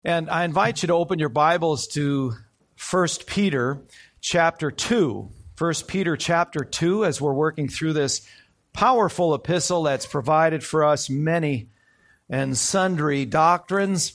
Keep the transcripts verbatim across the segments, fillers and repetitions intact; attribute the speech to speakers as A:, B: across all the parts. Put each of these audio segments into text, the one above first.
A: And I invite you to open your Bibles to First Peter chapter two. First Peter chapter two, as we're working through this powerful epistle that's provided for us many and sundry doctrines.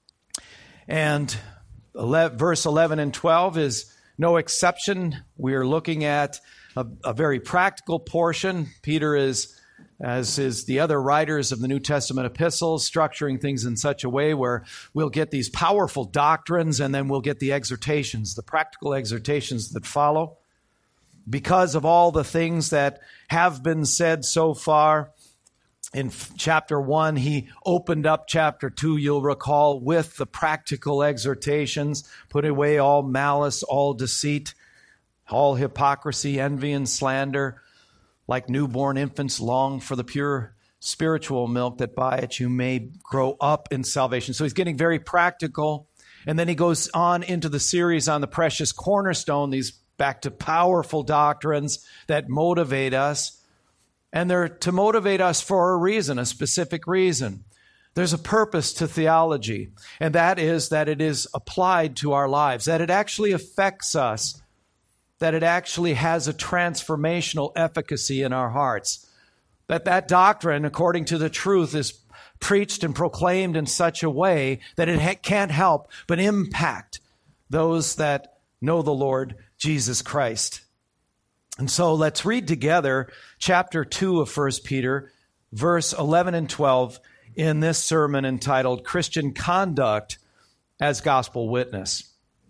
A: And verse eleven and twelve is no exception. We're looking at a, a very practical portion. Peter is, as is the other writers of the New Testament epistles, structuring things in such a way where we'll get these powerful doctrines and then we'll get the exhortations, the practical exhortations that follow. Because of all the things that have been said so far, in chapter one, he opened up chapter two, you'll recall, with the practical exhortations, put away all malice, all deceit, all hypocrisy, envy, and slander. Like newborn infants, long for the pure spiritual milk, that by it you may grow up in salvation. So he's getting very practical. And then he goes on into the series on the precious cornerstone, these back to powerful doctrines that motivate us. And they're to motivate us for a reason, a specific reason. There's a purpose to theology, and that is that it is applied to our lives, that it actually affects us, that it actually has a transformational efficacy in our hearts, that that doctrine, according to the truth, is preached and proclaimed in such a way that it ha- can't help but impact those that know the Lord Jesus Christ. And so let's read together chapter two of First Peter, verse eleven and twelve, in this sermon entitled Christian Conduct as Gospel Witness.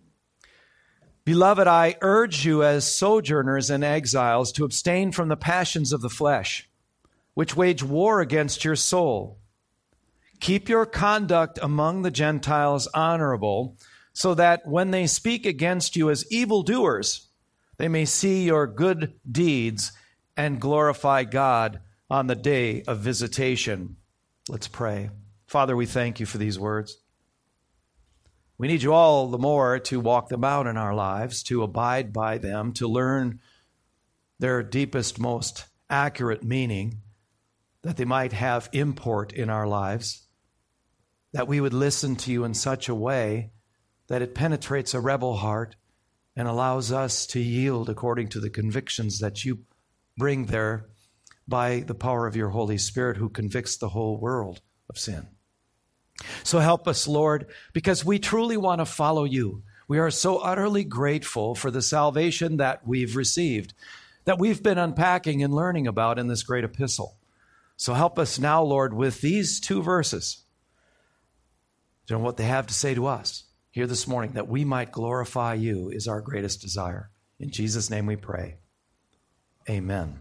A: Beloved, I urge you as sojourners and exiles to abstain from the passions of the flesh, which wage war against your soul. Keep your conduct among the Gentiles honorable, so that when they speak against you as evildoers, they may see your good deeds and glorify God on the day of visitation. Let's pray. Father, we thank you for these words. We need you all the more to walk them out in our lives, to abide by them, to learn their deepest, most accurate meaning, that they might have import in our lives, that we would listen to you in such a way that it penetrates a rebel heart and allows us to yield according to the convictions that you bring there by the power of your Holy Spirit, who convicts the whole world of sin. So help us, Lord, because we truly want to follow you. We are so utterly grateful for the salvation that we've received, that we've been unpacking and learning about in this great epistle. So help us now, Lord, with these two verses, to know what they have to say to us here this morning, that we might glorify you is our greatest desire. In Jesus' name we pray. Amen.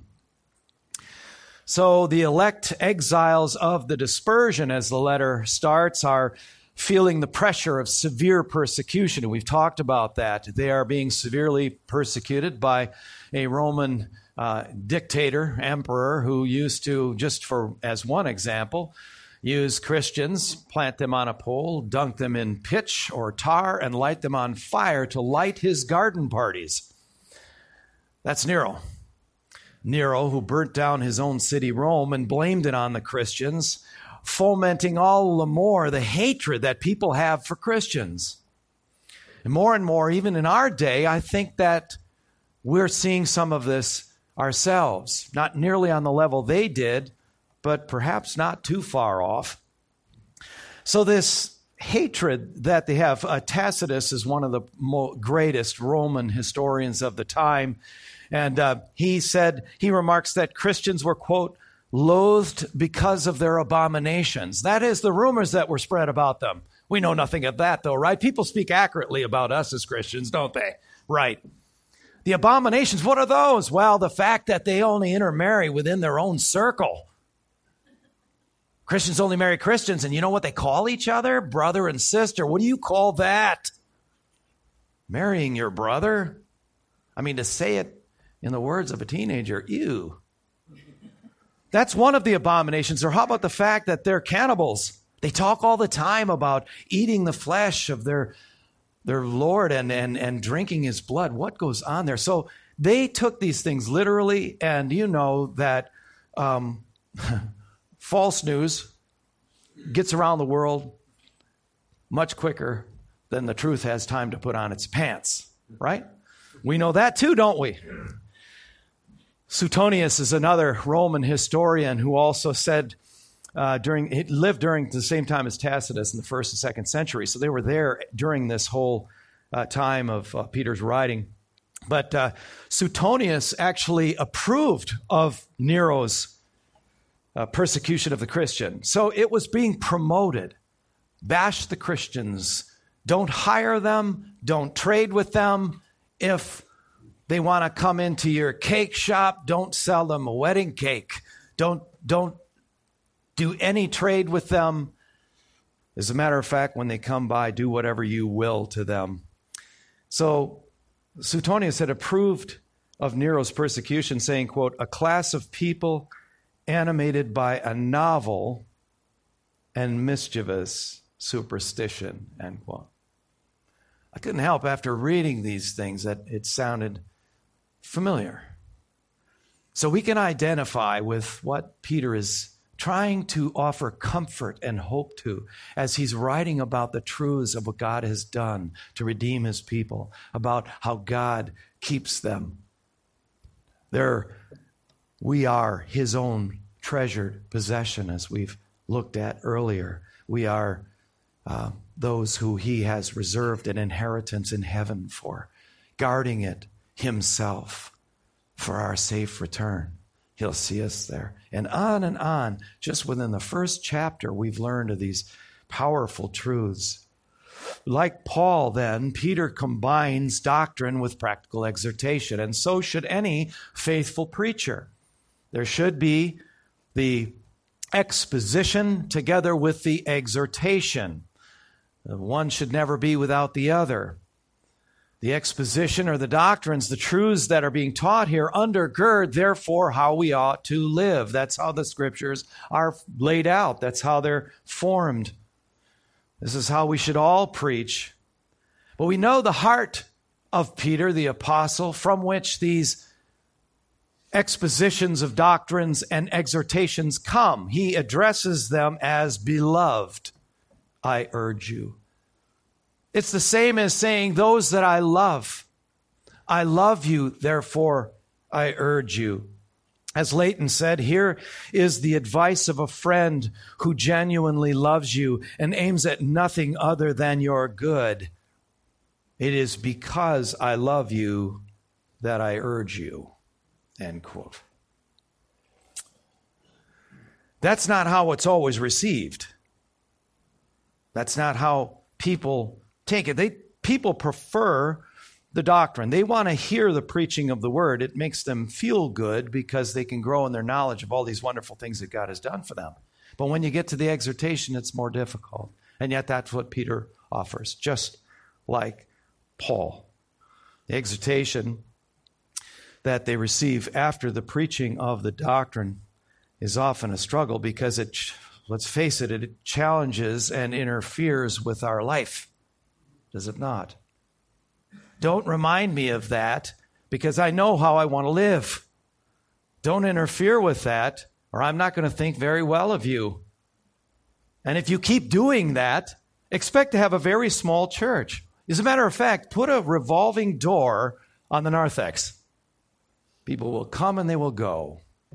A: So the elect exiles of the dispersion, as the letter starts, are feeling the pressure of severe persecution. And we've talked about that. They are being severely persecuted by a Roman uh, dictator, emperor, who used to, just for as one example, use Christians, plant them on a pole, dunk them in pitch or tar, and light them on fire to light his garden parties. That's Nero. Nero, who burnt down his own city, Rome, and blamed it on the Christians, fomenting all the more the hatred that people have for Christians. And more and more, even in our day, I think that we're seeing some of this ourselves, not nearly on the level they did, but perhaps not too far off. So this hatred that they have, uh, Tacitus is one of the mo- greatest Roman historians of the time. And uh, he said, he remarks that Christians were, quote, loathed because of their abominations. That is the rumors that were spread about them. We know nothing of that, though, right? People speak accurately about us as Christians, don't they? Right. The abominations, what are those? Well, the fact that they only intermarry within their own circle. Christians only marry Christians, and you know what they call each other? Brother and sister. What do you call that? Marrying your brother? I mean, to say it in the words of a teenager, ew. That's one of the abominations. Or how about the fact that they're cannibals? They talk all the time about eating the flesh of their, their Lord and, and, and drinking his blood. What goes on there? So they took these things literally, and you know that um, false news gets around the world. much quicker than the truth has time to put on its pants, right? We know that too, don't we? Suetonius is another Roman historian who also said uh, during, he lived during the same time as Tacitus in the first and second century. So they were there during this whole uh, time of uh, Peter's writing. But uh, Suetonius actually approved of Nero's uh, persecution of the Christian. So it was being promoted. Bash the Christians. Don't hire them. Don't trade with them. If they want to come into your cake shop, don't sell them a wedding cake. Don't, don't do any trade with them. As a matter of fact, when they come by, do whatever you will to them. So Suetonius had approved of Nero's persecution, saying, quote, a class of people animated by a novel and mischievous superstition, end quote. I couldn't help after reading these things that it sounded familiar. So we can identify with what Peter is trying to offer comfort and hope to as he's writing about the truths of what God has done to redeem his people, about how God keeps them. They're, we are his own treasured possession, as we've looked at earlier. We are uh, those who he has reserved an inheritance in heaven for, guarding it himself for our safe return. He'll see us there. And on and on, just within the first chapter, we've learned of these powerful truths. Like Paul, then, Peter combines doctrine with practical exhortation, and so should any faithful preacher. There should be the exposition together with the exhortation. One should never be without the other. The exposition or the doctrines, the truths that are being taught here undergird, therefore, how we ought to live. That's how the scriptures are laid out. That's how they're formed. This is how we should all preach. But we know the heart of Peter, the apostle, from which these expositions of doctrines and exhortations come. He addresses them as beloved, I urge you. It's the same as saying, those that I love, I love you, therefore I urge you. As Leighton said, here is the advice of a friend who genuinely loves you and aims at nothing other than your good. It is because I love you that I urge you. End quote. That's not how it's always received. That's not how people take it. They people prefer the doctrine. They want to hear the preaching of the word. It makes them feel good because they can grow in their knowledge of all these wonderful things that God has done for them. But when you get to the exhortation, it's more difficult. And yet that's what Peter offers, just like Paul. The exhortation that they receive after the preaching of the doctrine is often a struggle because it, let's face it, it challenges and interferes with our life. Does it not? Don't remind me of that because I know how I want to live. Don't interfere with that or I'm not going to think very well of you. And if you keep doing that, expect to have a very small church. As a matter of fact, put a revolving door on the narthex. People will come and they will go.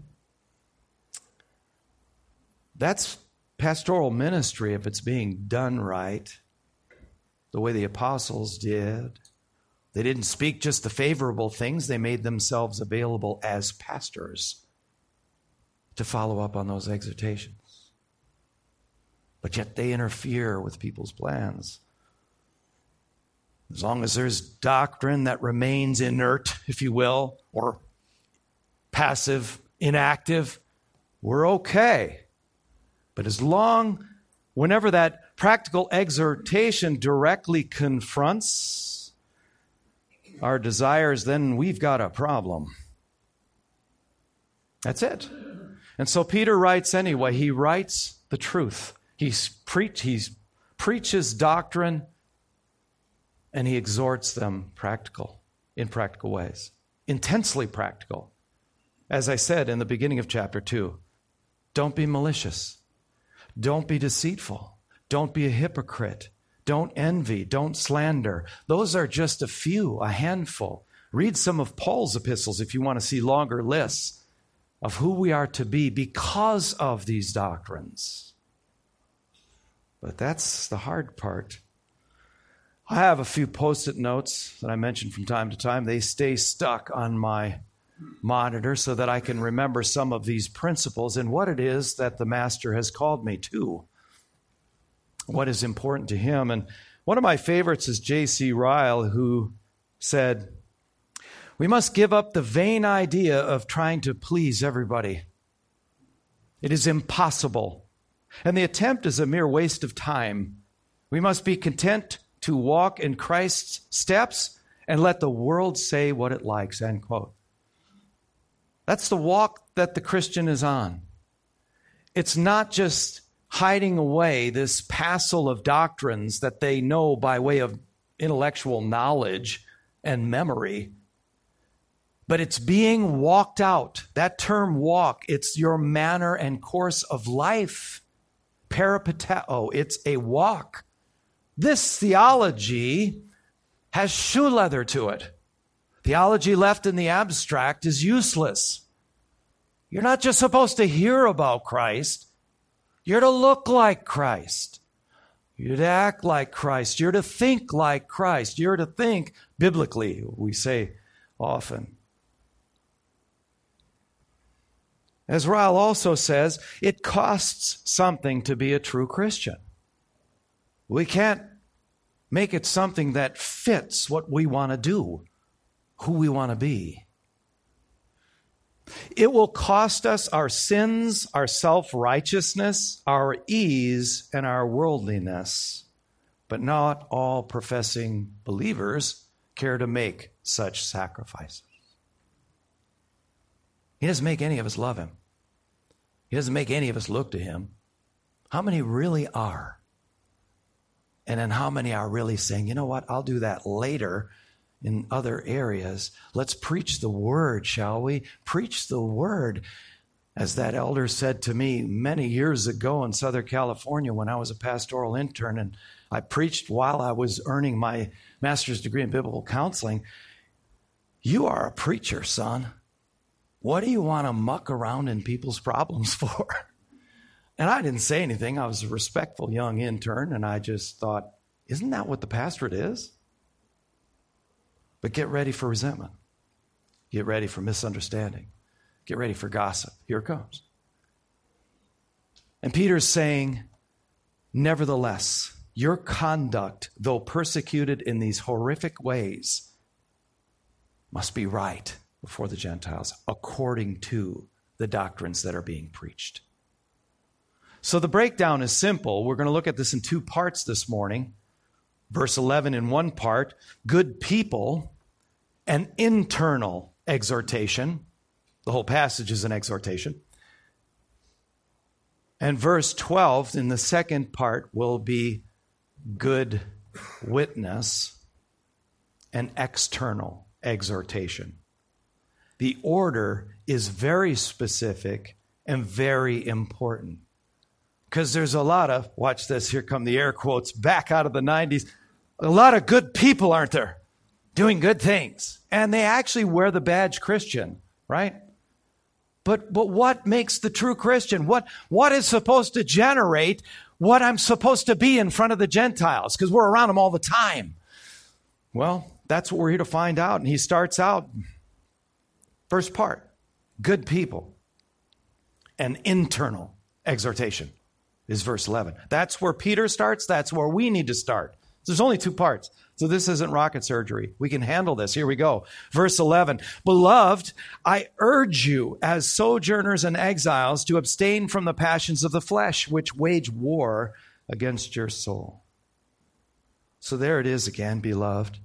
A: That's pastoral ministry if it's being done right, the way the apostles did. They didn't speak just the favorable things. They made themselves available as pastors to follow up on those exhortations. But yet they interfere with people's plans. As long as there's doctrine that remains inert, if you will, or passive, inactive, we're okay. But as long, whenever that practical exhortation directly confronts our desires, then we've got a problem. That's it. And so Peter writes anyway. He writes the truth. He's preach, he's preaches doctrine, and he exhorts them practical, in practical ways. Intensely practical. As I said in the beginning of chapter two, don't be malicious. Don't be deceitful. Don't be a hypocrite. Don't envy. Don't slander. Those are just a few, a handful. Read some of Paul's epistles if you want to see longer lists of who we are to be because of these doctrines. But that's the hard part. I have a few post-it notes that I mention from time to time. They stay stuck on my monitor so that I can remember some of these principles and what it is that the Master has called me to. What is important to him. And one of my favorites is J C Ryle, who said, "We must give up the vain idea of trying to please everybody. It is impossible, and the attempt is a mere waste of time. We must be content to walk in Christ's steps and let the world say what it likes," end quote. That's the walk that the Christian is on. It's not just hiding away this passel of doctrines that they know by way of intellectual knowledge and memory, but it's being walked out. That term walk, it's your manner and course of life. Peripateo, it's a walk. This theology has shoe leather to it. Theology left in the abstract is useless. You're not just supposed to hear about Christ. You're to look like Christ. You're to act like Christ. You're to think like Christ. You're to think biblically, we say often. As Ryle also says, it costs something to be a true Christian. We can't make it something that fits what we want to do, who we want to be. It will cost us our sins, our self-righteousness, our ease, and our worldliness. But not all professing believers care to make such sacrifices. He doesn't make any of us love him. He doesn't make any of us look to him. How many really are? And then how many are really saying, you know what, I'll do that later in other areas. Let's preach the word, shall we? Preach the word. As that elder said to me many years ago in Southern California when I was a pastoral intern, and I preached while I was earning my master's degree in biblical counseling, "You are a preacher, son. What do you want to muck around in people's problems for?" And I didn't say anything. I was a respectful young intern, and I just thought, isn't that what the pastorate is? But get ready for resentment. Get ready for misunderstanding. Get ready for gossip. Here it comes. And Peter's saying, nevertheless, your conduct, though persecuted in these horrific ways, must be right before the Gentiles, according to the doctrines that are being preached. So the breakdown is simple. We're going to look at this in two parts this morning. Verse eleven in one part, good people, an internal exhortation. The whole passage is an exhortation. And verse twelve in the second part will be good witness, an external exhortation. The order is very specific and very important. Because there's a lot of, watch this, here come the air quotes, back out of the nineties. A lot of good people, aren't there? Doing good things. And they actually wear the badge Christian, right? But but what makes the true Christian? What what is supposed to generate what I'm supposed to be in front of the Gentiles? Because we're around them all the time. Well, that's what we're here to find out. And he starts out, first part, good people. An internal exhortation is verse eleven. That's where Peter starts. That's where we need to start. There's only two parts. So this isn't rocket surgery. We can handle this. Here we go. Verse eleven. Beloved, I urge you as sojourners and exiles to abstain from the passions of the flesh, which wage war against your soul. So there it is again, beloved.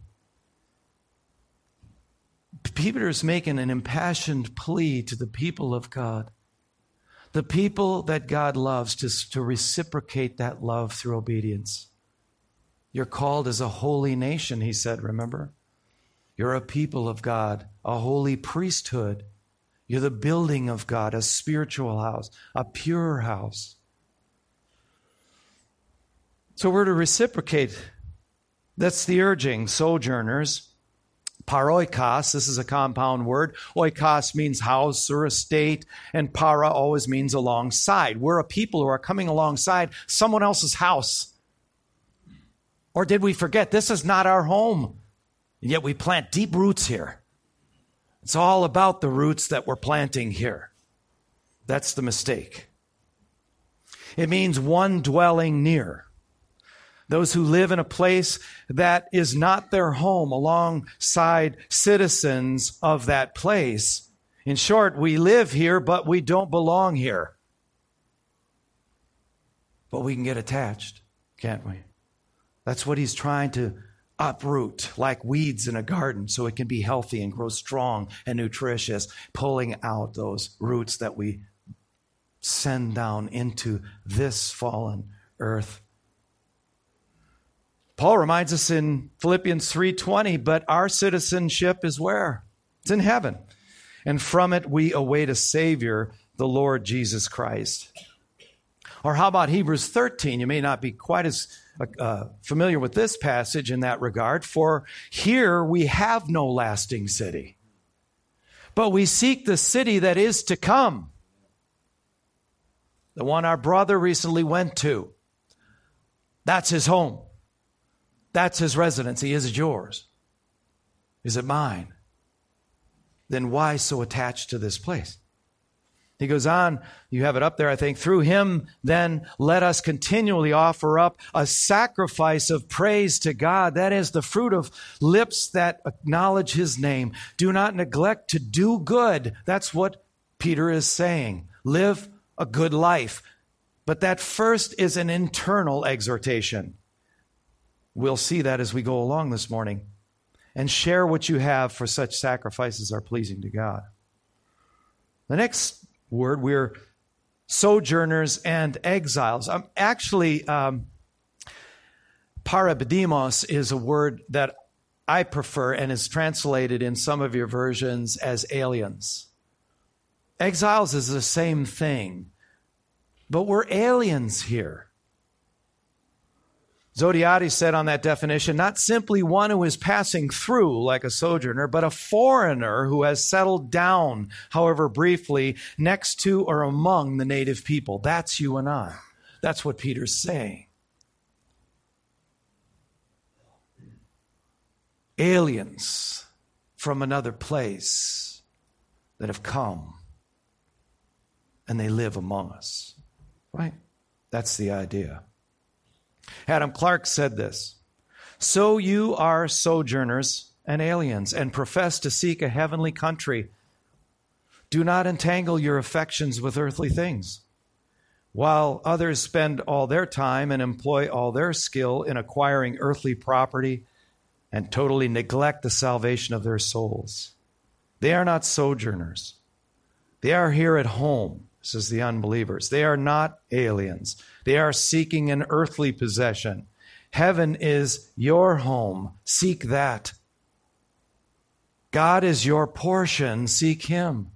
A: Peter is making an impassioned plea to the people of God. The people that God loves, to, to reciprocate that love through obedience. You're called as a holy nation, he said, remember? You're a people of God, a holy priesthood. You're the building of God, a spiritual house, a pure house. So we're to reciprocate. That's the urging, sojourners. Paroikos, this is a compound word. Oikos means house or estate, and para always means alongside. We're a people who are coming alongside someone else's house. Or did we forget, this is not our home, and yet we plant deep roots here. It's all about the roots that we're planting here. That's the mistake. It means one dwelling near. Those who live in a place that is not their home alongside citizens of that place. In short, we live here, but we don't belong here. But we can get attached, can't we? That's what he's trying to uproot, like weeds in a garden, so it can be healthy and grow strong and nutritious, pulling out those roots that we send down into this fallen earth. Paul reminds us in Philippians three twenty, but our citizenship is where? It's in heaven. And from it we await a Savior, the Lord Jesus Christ. Or how about Hebrews thirteen? You may not be quite as uh, familiar with this passage in that regard. For here we have no lasting city, but we seek the city that is to come. The one our brother recently went to. That's his home. That's his residency. Is it yours? Is it mine? Then why so attached to this place? He goes on, you have it up there, I think. Through him, then, let us continually offer up a sacrifice of praise to God. That is the fruit of lips that acknowledge his name. Do not neglect to do good. That's what Peter is saying. Live a good life. But that first is an internal exhortation. We'll see that as we go along this morning. And share what you have, for such sacrifices are pleasing to God. The next word, we're sojourners and exiles. Um, actually, um, parabidimos is a word that I prefer and is translated in some of your versions as aliens. Exiles is the same thing, but we're aliens here. Zodiades said on that definition, not simply one who is passing through like a sojourner, but a foreigner who has settled down, however briefly, next to or among the native people. That's you and I. That's what Peter's saying. Aliens from another place that have come and they live among us. Right? That's the idea. Adam Clarke said this, so you are sojourners and aliens and profess to seek a heavenly country. Do not entangle your affections with earthly things. While others spend all their time and employ all their skill in acquiring earthly property and totally neglect the salvation of their souls. They are not sojourners. They are here at home. Says the unbelievers. They are not aliens. They are seeking an earthly possession. Heaven is your home. Seek that. God is your portion. Seek him.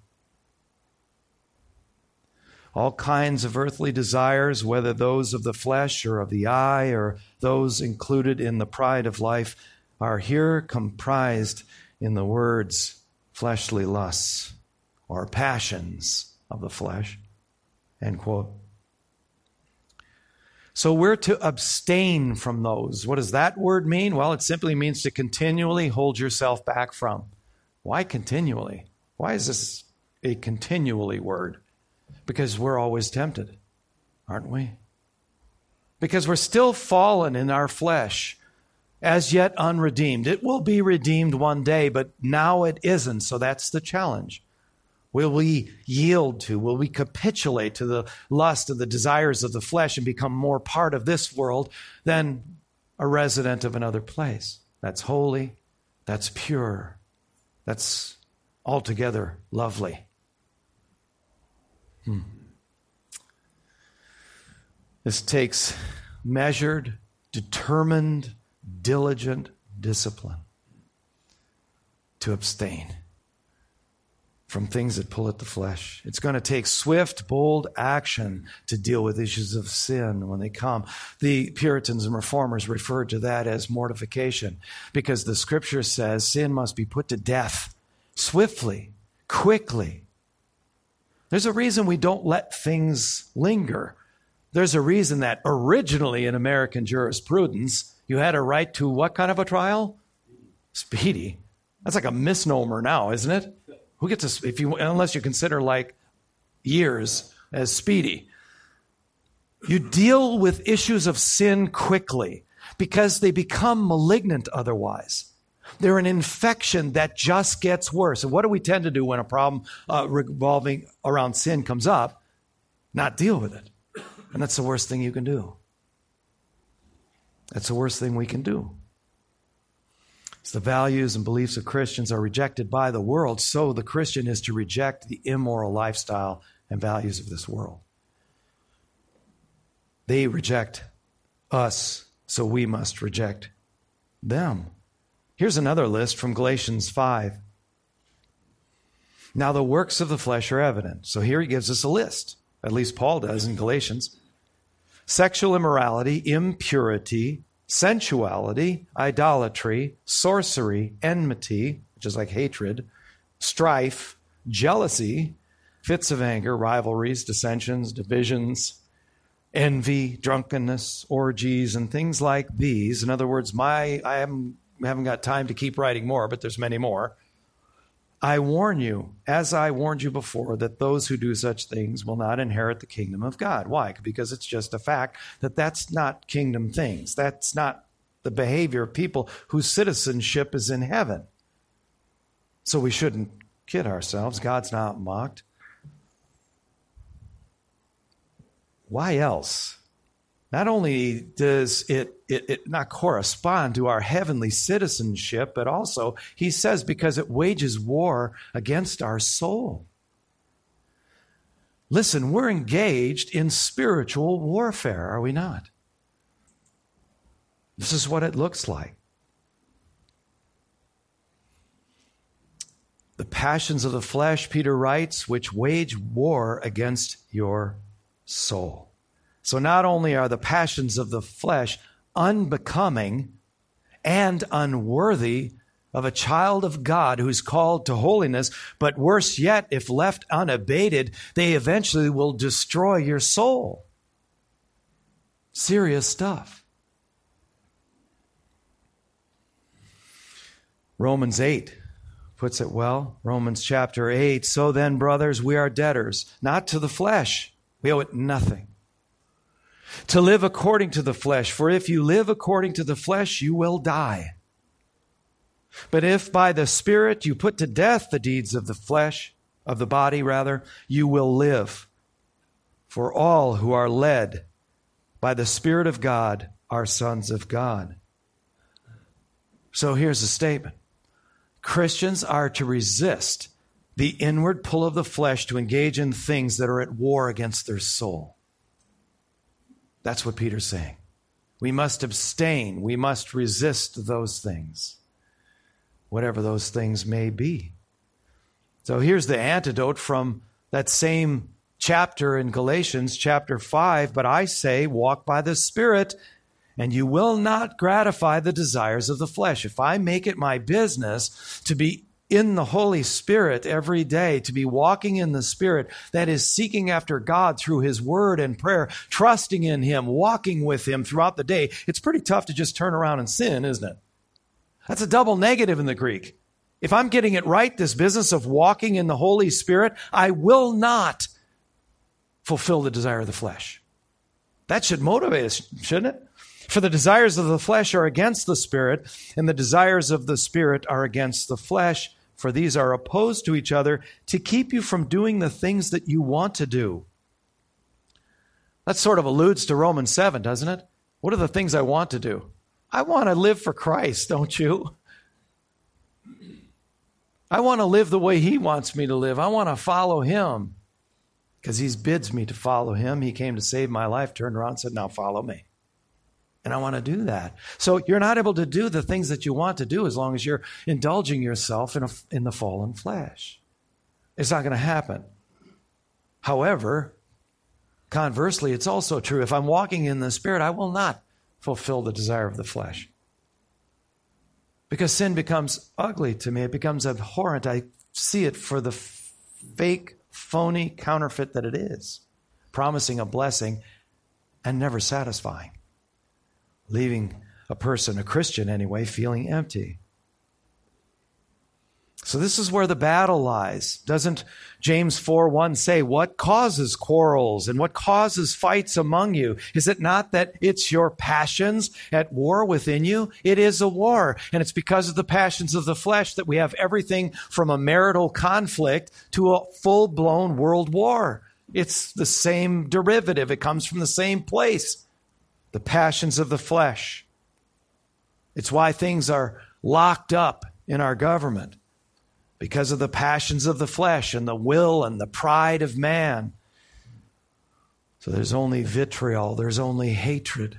A: All kinds of earthly desires, whether those of the flesh or of the eye or those included in the pride of life, are here comprised in the words fleshly lusts or passions of the flesh, end quote. So we're to abstain from those. What does that word mean? Well, it simply means to continually hold yourself back from. Why continually? Why is this a continually word? Because we're always tempted, aren't we? Because we're still fallen in our flesh, as yet unredeemed. It will be redeemed one day, but now it isn't, so that's the challenge. Will we yield to, will we capitulate to the lust of the desires of the flesh and become more part of this world than a resident of another place? That's holy, that's pure, that's altogether lovely. Hmm. This takes measured, determined, diligent discipline to abstain. from things that pull at the flesh. It's going to take swift, bold action to deal with issues of sin when they come. The Puritans and Reformers referred to that as mortification because the Scripture says sin must be put to death swiftly, quickly. There's a reason we don't let things linger. There's a reason that originally in American jurisprudence, you had a right to what kind of a trial? Speedy. That's like a misnomer now, isn't it? Who gets a, if you, unless you consider like years as speedy. You deal with issues of sin quickly because they become malignant otherwise. They're an infection that just gets worse. And what do we tend to do when a problem uh, revolving around sin comes up? Not deal with it. And that's the worst thing you can do. That's the worst thing we can do. As the values and beliefs of Christians are rejected by the world, so the Christian is to reject the immoral lifestyle and values of this world. They reject us, so we must reject them. Here's another list from Galatians five. Now the works of the flesh are evident. So here he gives us a list, at least Paul does in Galatians. Sexual immorality, impurity, sensuality, idolatry, sorcery, enmity, which is like hatred, strife, jealousy, fits of anger, rivalries, dissensions, divisions, envy, drunkenness, orgies, and things like these. In other words, my I haven't, haven't got time to keep writing more, but there's many more. I warn you, as I warned you before, that those who do such things will not inherit the kingdom of God. Why? Because it's just a fact that that's not kingdom things. That's not the behavior of people whose citizenship is in heaven. So we shouldn't kid ourselves. God's not mocked. Why else? Not only does it, it, it not correspond to our heavenly citizenship, but also, he says, because it wages war against our soul. Listen, we're engaged in spiritual warfare, are we not? This is what it looks like. The passions of the flesh, Peter writes, which wage war against your soul. So not only are the passions of the flesh unbecoming and unworthy of a child of God who's called to holiness, but worse yet, if left unabated, they eventually will destroy your soul. Serious stuff. Romans eight puts it well. Romans chapter eight. So then, brothers, we are debtors, not to the flesh. We owe it nothing. To live according to the flesh. For if you live according to the flesh, you will die. But if by the Spirit you put to death the deeds of the flesh, of the body rather, you will live. For all who are led by the Spirit of God are sons of God. So here's the statement. Christians are to resist the inward pull of the flesh to engage in things that are at war against their soul. That's what Peter's saying. We must abstain. We must resist those things, whatever those things may be. So here's the antidote from that same chapter in Galatians, chapter five. But I say, walk by the Spirit, and you will not gratify the desires of the flesh. If I make it my business to be in the Holy Spirit every day, to be walking in the Spirit, that is seeking after God through His Word and prayer, trusting in Him, walking with Him throughout the day, it's pretty tough to just turn around and sin, isn't it? That's a double negative in the Greek. If I'm getting it right, this business of walking in the Holy Spirit, I will not fulfill the desire of the flesh. That should motivate us, shouldn't it? For the desires of the flesh are against the Spirit, and the desires of the Spirit are against the flesh, for these are opposed to each other to keep you from doing the things that you want to do. That sort of alludes to Romans seven, doesn't it? What are the things I want to do? I want to live for Christ, don't you? I want to live the way He wants me to live. I want to follow Him because He bids me to follow Him. He came to save my life, turned around and said, now follow me. And I want to do that. So you're not able to do the things that you want to do as long as you're indulging yourself in, a, in the fallen flesh. It's not going to happen. However, conversely, it's also true. If I'm walking in the Spirit, I will not fulfill the desire of the flesh. Because sin becomes ugly to me. It becomes abhorrent. I see it for the fake, phony counterfeit that it is, promising a blessing and never satisfying, leaving a person, a Christian anyway, feeling empty. So this is where the battle lies. Doesn't James four one say, what causes quarrels and what causes fights among you? Is it not that it's your passions at war within you? It is a war. And it's because of the passions of the flesh that we have everything from a marital conflict to a full-blown world war. It's the same derivative. It comes from the same place. The passions of the flesh. It's why things are locked up in our government. Because of the passions of the flesh and the will and the pride of man. So there's only vitriol, there's only hatred,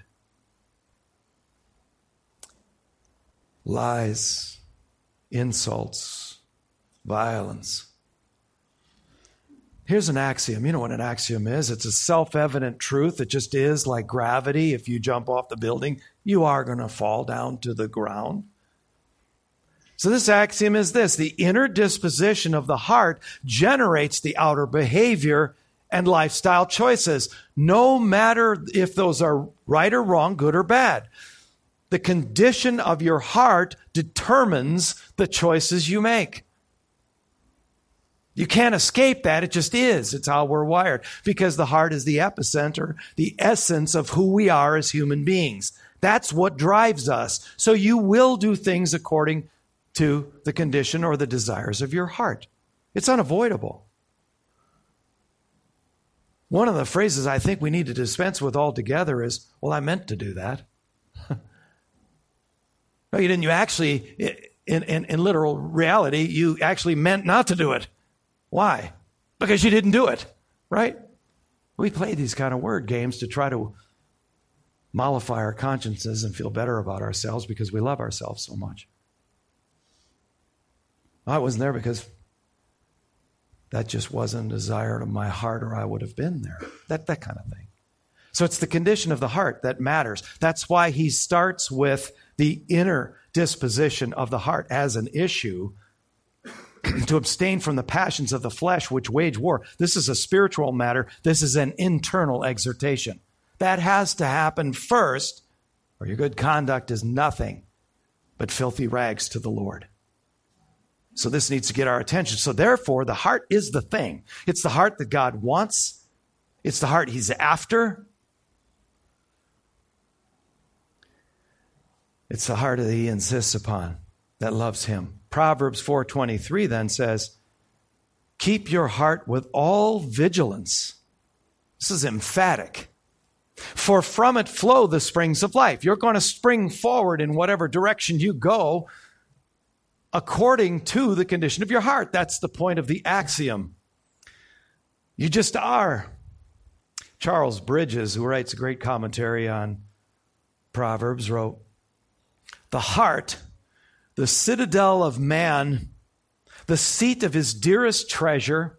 A: lies, insults, violence. Here's an axiom. You know what an axiom is? It's a self-evident truth. It just is like gravity. If you jump off the building, you are going to fall down to the ground. So this axiom is this: the inner disposition of the heart generates the outer behavior and lifestyle choices, no matter if those are right or wrong, good or bad. The condition of your heart determines the choices you make. You can't escape that. It just is. It's how we're wired, because the heart is the epicenter, the essence of who we are as human beings. That's what drives us. So you will do things according to the condition or the desires of your heart. It's unavoidable. One of the phrases I think we need to dispense with altogether is, well, I meant to do that. No, you didn't. You actually, in, in, in literal reality, you actually meant not to do it. Why? Because you didn't do it, right? We play these kind of word games to try to mollify our consciences and feel better about ourselves because we love ourselves so much. I wasn't there because that just wasn't a desire of my heart, or I would have been there. That, that kind of thing. So it's the condition of the heart that matters. That's why he starts with the inner disposition of the heart as an issue, to abstain from the passions of the flesh which wage war. This is a spiritual matter. This is an internal exhortation. That has to happen first, or your good conduct is nothing but filthy rags to the Lord. So this needs to get our attention. So therefore, the heart is the thing. It's the heart that God wants. It's the heart he's after. It's the heart that he insists upon, that loves him. Proverbs four twenty-three then says, keep your heart with all vigilance. This is emphatic. For from it flow the springs of life. You're going to spring forward in whatever direction you go according to the condition of your heart. That's the point of the axiom. You just are. Charles Bridges, who writes a great commentary on Proverbs, wrote, the heart, the citadel of man, the seat of his dearest treasure,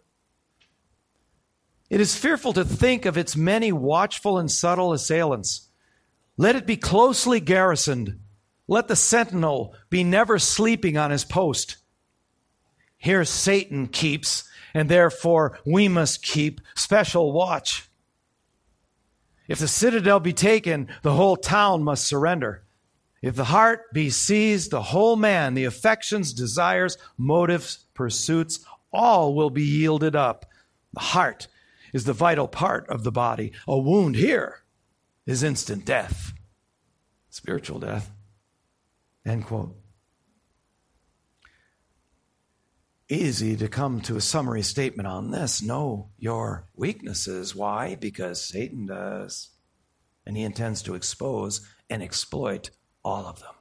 A: it is fearful to think of its many watchful and subtle assailants. Let it be closely garrisoned. Let the sentinel be never sleeping on his post. Here Satan keeps, and therefore we must keep special watch. If the citadel be taken, the whole town must surrender. If the heart be seized, the whole man, the affections, desires, motives, pursuits, all will be yielded up. The heart is the vital part of the body. A wound here is instant death, spiritual death. End quote. Easy to come to a summary statement on this. Know your weaknesses. Why? Because Satan does. And he intends to expose and exploit all of them,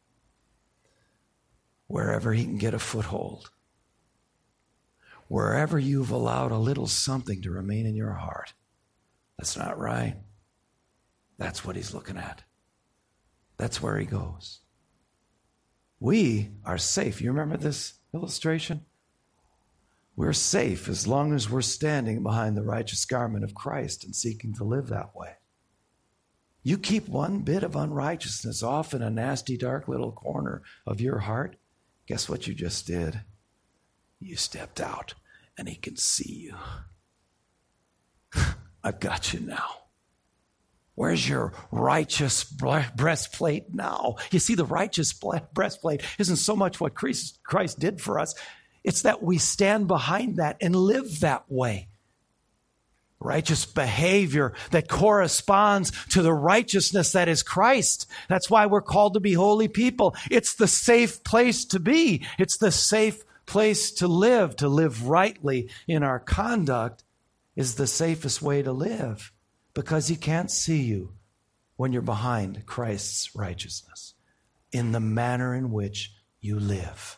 A: wherever he can get a foothold, wherever you've allowed a little something to remain in your heart. That's not right. That's what he's looking at. That's where he goes. We are safe. You remember this illustration? We're safe as long as we're standing behind the righteous garment of Christ and seeking to live that way. You keep one bit of unrighteousness off in a nasty, dark little corner of your heart, guess what you just did? You stepped out and he can see you. I've got you now. Where's your righteous breastplate now? You see, the righteous breastplate isn't so much what Christ, Christ did for us. It's that we stand behind that and live that way. Righteous behavior that corresponds to the righteousness that is Christ. That's why we're called to be holy people. It's the safe place to be. It's the safe place to live. To live rightly in our conduct is the safest way to live, because he can't see you when you're behind Christ's righteousness in the manner in which you live.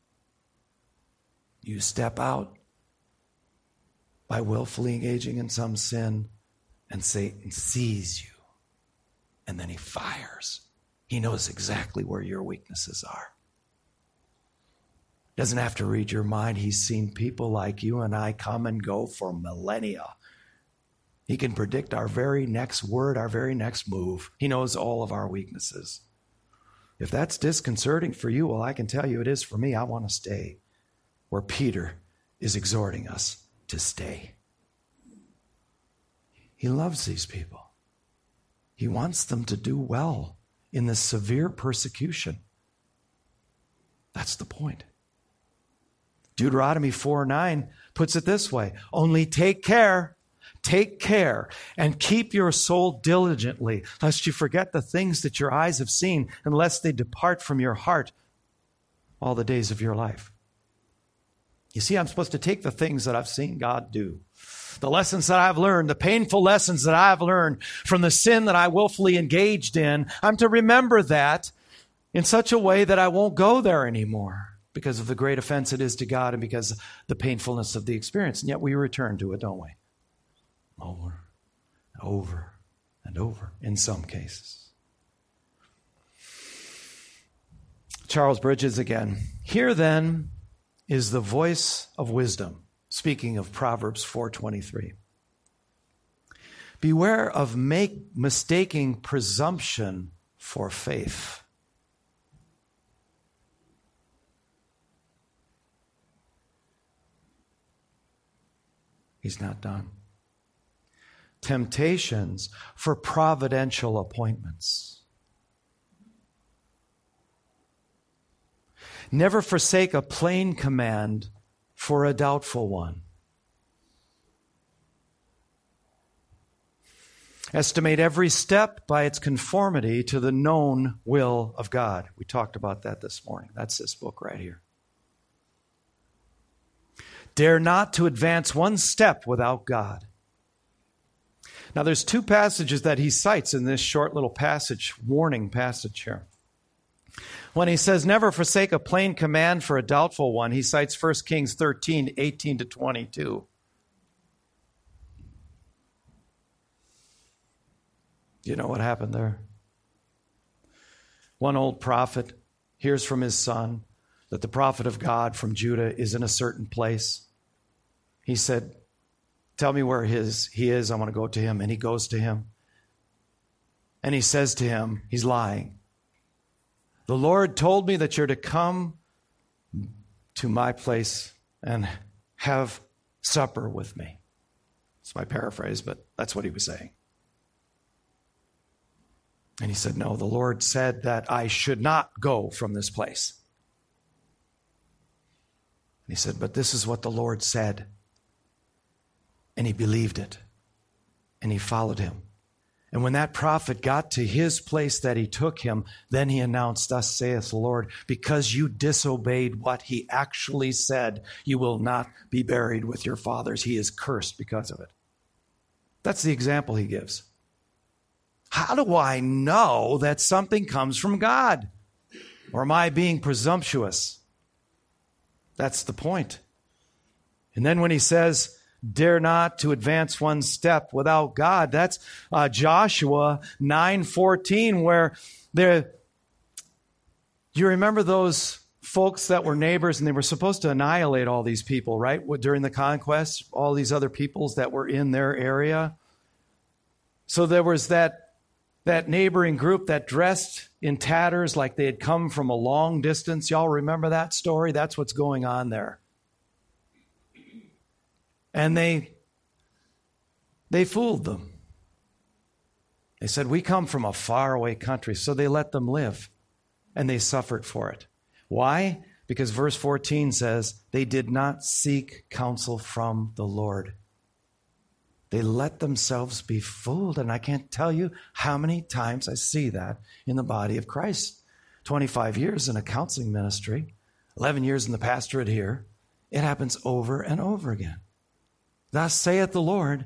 A: You step out by willfully engaging in some sin, and Satan sees you, and then he fires. He knows exactly where your weaknesses are. Doesn't have to read your mind. He's seen people like you and I come and go for millennia. He can predict our very next word, our very next move. He knows all of our weaknesses. If that's disconcerting for you, well, I can tell you it is for me. I want to stay where Peter is exhorting us to stay. He loves these people. He wants them to do well in this severe persecution. That's the point. Deuteronomy four nine puts it this way: only take care, take care, and keep your soul diligently, lest you forget the things that your eyes have seen, and lest they depart from your heart all the days of your life. You see, I'm supposed to take the things that I've seen God do, the lessons that I've learned, the painful lessons that I've learned from the sin that I willfully engaged in. I'm to remember that in such a way that I won't go there anymore because of the great offense it is to God and because of the painfulness of the experience. And yet we return to it, don't we? Over, over, and over in some cases. Charles Bridges again. Here then is the voice of wisdom, speaking of Proverbs four twenty-three. Beware of make, mistaking presumption for faith. He's not done. Temptations for providential appointments. Never forsake a plain command for a doubtful one. Estimate every step by its conformity to the known will of God. We talked about that this morning. That's this book right here. Dare not to advance one step without God. Now, there's two passages that he cites in this short little passage, warning passage here. When he says, never forsake a plain command for a doubtful one, he cites First Kings thirteen, eighteen to twenty-two. Do you know what happened there? One old prophet hears from his son that the prophet of God from Judah is in a certain place. He said, tell me where his, he is. I want to go to him. And he goes to him. And he says to him, he's lying. The Lord told me that you're to come to my place and have supper with me. It's my paraphrase, but that's what he was saying. And he said, no, the Lord said that I should not go from this place. And he said, but this is what the Lord said. And he believed it. And he followed him. And when that prophet got to his place that he took him, then he announced, thus saith the Lord, because you disobeyed what he actually said, you will not be buried with your fathers. He is cursed because of it. That's the example he gives. How do I know that something comes from God? Or am I being presumptuous? That's the point. And then when he says, dare not to advance one step without God. That's uh, Joshua nine fourteen, where there. You remember those folks that were neighbors, and they were supposed to annihilate all these people, right? During the conquest, all these other peoples that were in their area. So there was that, that neighboring group that dressed in tatters like they had come from a long distance. Y'all remember that story? That's what's going on there. And they, they fooled them. They said, we come from a faraway country. So they let them live, and they suffered for it. Why? Because verse fourteen says, they did not seek counsel from the Lord. They let themselves be fooled. And I can't tell you how many times I see that in the body of Christ. twenty-five years in a counseling ministry, eleven years in the pastorate here. It happens over and over again. Thus saith the Lord,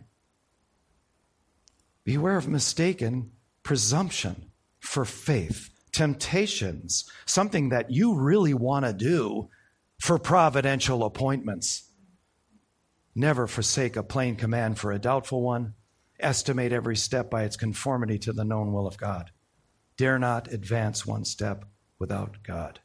A: beware of mistaken presumption for faith, temptations, something that you really want to do for providential appointments. Never forsake a plain command for a doubtful one. Estimate every step by its conformity to the known will of God. Dare not advance one step without God.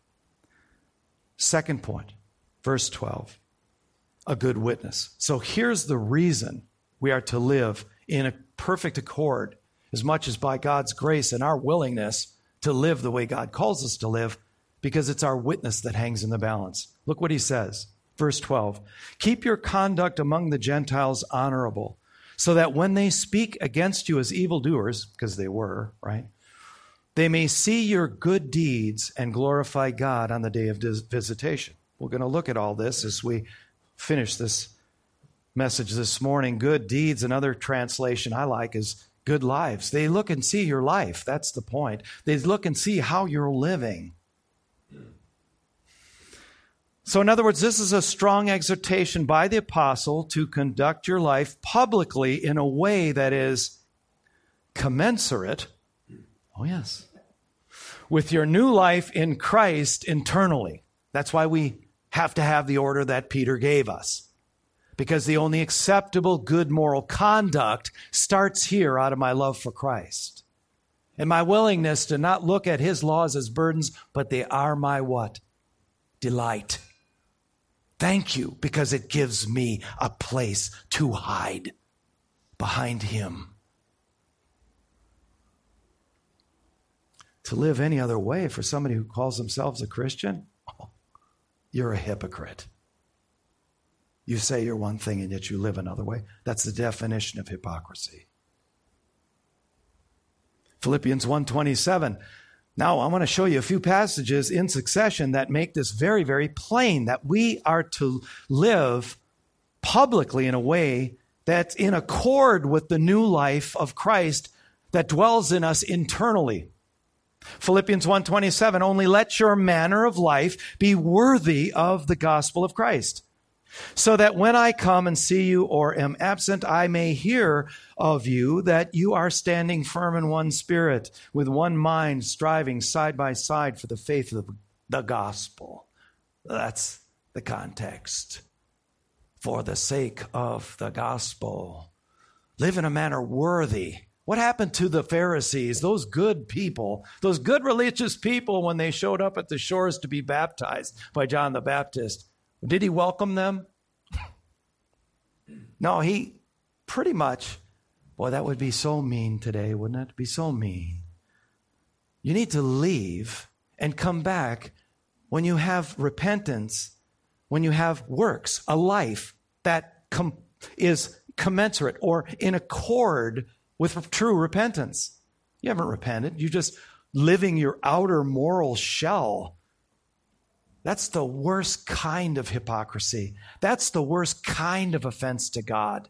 A: Second point, verse twelve, a good witness. So here's the reason we are to live in a perfect accord, as much as by God's grace and our willingness to live the way God calls us to live, because it's our witness that hangs in the balance. Look what he says, verse twelve. Keep your conduct among the Gentiles honorable, so that when they speak against you as evildoers, because they were, right, they may see your good deeds and glorify God on the day of visitation. We're going to look at all this as we finish this message this morning. Good deeds, another translation I like is good lives. They look and see your life. That's the point. They look and see how you're living. So in other words, this is a strong exhortation by the apostle to conduct your life publicly in a way that is commensurate, oh yes, with your new life in Christ internally. That's why we have to have the order that Peter gave us. Because the only acceptable good moral conduct starts here out of my love for Christ. And my willingness to not look at his laws as burdens, but they are my what? Delight. Thank you, because it gives me a place to hide behind him. To live any other way for somebody who calls themselves a Christian, oh, you're a hypocrite. You say you're one thing and yet you live another way. That's the definition of hypocrisy. Philippians one twenty-seven. Now I want to show you a few passages in succession that make this very, very plain, that we are to live publicly in a way that's in accord with the new life of Christ that dwells in us internally. Philippians one twenty-seven, only let your manner of life be worthy of the gospel of Christ, so that when I come and see you or am absent, I may hear of you that you are standing firm in one spirit, with one mind, striving side by side for the faith of the gospel. That's the context. For the sake of the gospel. Live in a manner worthy. What happened to the Pharisees, those good people, those good religious people, when they showed up at the shores to be baptized by John the Baptist? Did he welcome them? No, he pretty much, boy, that would be so mean today, wouldn't it? Be so mean. You need to leave and come back when you have repentance, when you have works, a life that com- is commensurate or in accord with true repentance. You haven't repented. You're just living your outer moral shell. That's the worst kind of hypocrisy. That's the worst kind of offense to God.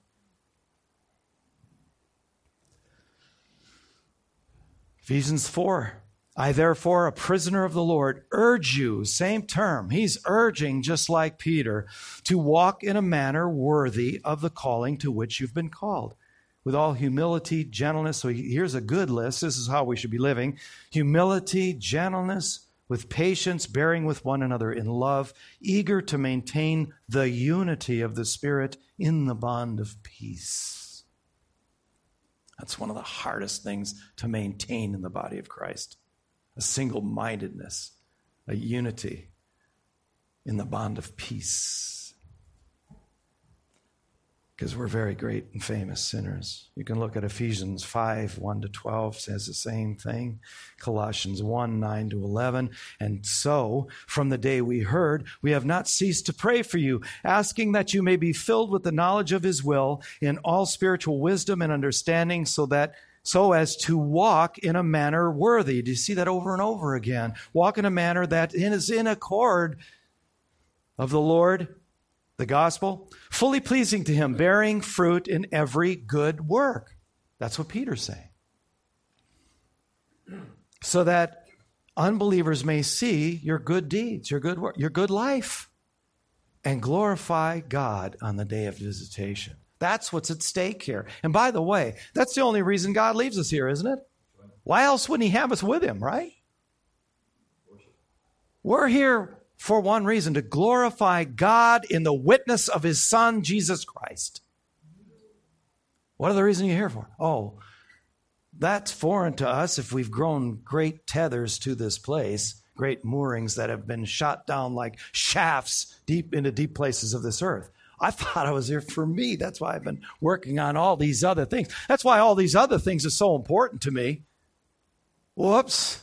A: Ephesians four, I therefore, a prisoner of the Lord, urge you, same term, he's urging, just like Peter, to walk in a manner worthy of the calling to which you've been called, with all humility, gentleness. So here's a good list. This is how we should be living. Humility, gentleness, with patience, bearing with one another in love, eager to maintain the unity of the Spirit in the bond of peace. That's one of the hardest things to maintain in the body of Christ. A single-mindedness, a unity. in the bond of peace. Because we're very great and famous sinners. You can look at Ephesians five, one to twelve, says the same thing. Colossians one, nine to eleven. And so, from the day we heard, we have not ceased to pray for you, asking that you may be filled with the knowledge of his will in all spiritual wisdom and understanding, so that so as to walk in a manner worthy. Do you see that over and over again? Walk in a manner that is in accord of the Lord, the gospel, fully pleasing to him, bearing fruit in every good work. That's what Peter's saying. So that unbelievers may see your good deeds, your good work, your good life, and glorify God on the day of visitation. That's what's at stake here. And by the way, that's the only reason God leaves us here, isn't it? Why else wouldn't he have us with him, right? We're here for one reason, to glorify God in the witness of his Son, Jesus Christ. What are the reasons you're here for? Oh, that's foreign to us if we've grown great tethers to this place, great moorings that have been shot down like shafts deep into deep places of this earth. I thought I was here for me. That's why I've been working on all these other things. That's why all these other things are so important to me. Whoops.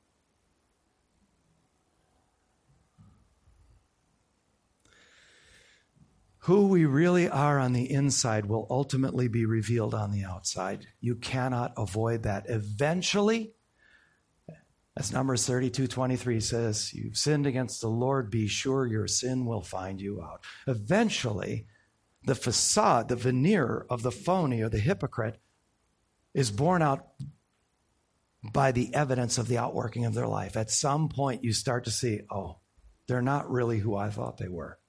A: Who we really are on the inside will ultimately be revealed on the outside. You cannot avoid that. Eventually, as Numbers thirty-two twenty-three says, you've sinned against the Lord, be sure your sin will find you out. Eventually, the facade, the veneer of the phony or the hypocrite is borne out by the evidence of the outworking of their life. At some point, you start to see, oh, they're not really who I thought they were.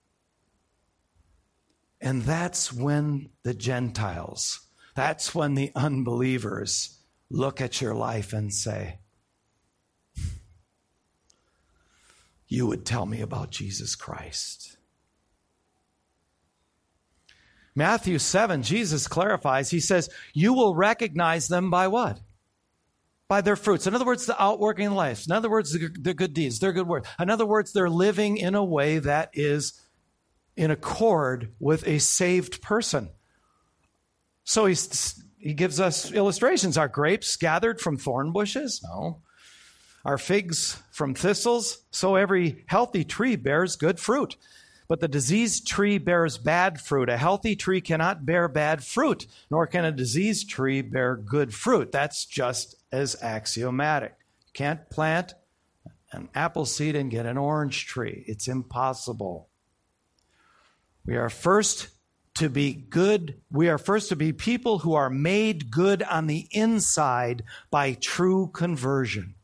A: And that's when the Gentiles, that's when the unbelievers look at your life and say, you would tell me about Jesus Christ. Matthew seven, Jesus clarifies, he says, you will recognize them by what? By their fruits. In other words, the outworking lives. In other words, their good deeds, their good works. In other words, they're living in a way that is in accord with a saved person. So he's, he gives us illustrations. Are grapes gathered from thorn bushes? No. Are figs from thistles? So every healthy tree bears good fruit. But the diseased tree bears bad fruit. A healthy tree cannot bear bad fruit, nor can a diseased tree bear good fruit. That's just as axiomatic. You can't plant an apple seed and get an orange tree. It's impossible. We are first to be good. We are first to be people who are made good on the inside by true conversion.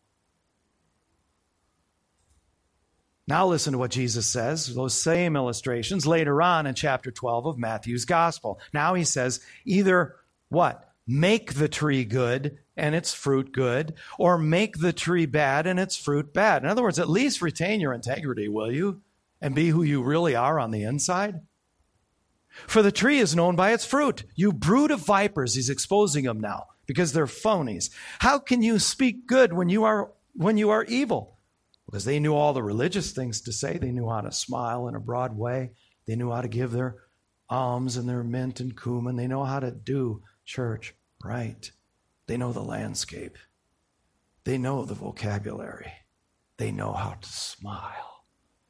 A: Now listen to what Jesus says, those same illustrations later on in chapter twelve of Matthew's gospel. Now he says, either what? Make the tree good and its fruit good, or make the tree bad and its fruit bad. In other words, at least retain your integrity, will you? And be who you really are on the inside. For the tree is known by its fruit. You brood of vipers, he's exposing them now because they're phonies. How can you speak good when you are when you are evil? Because they knew all the religious things to say. They knew how to smile in a broad way. They knew how to give their alms and their mint and cumin. They know how to do church right. They know the landscape. They know the vocabulary. They know how to smile.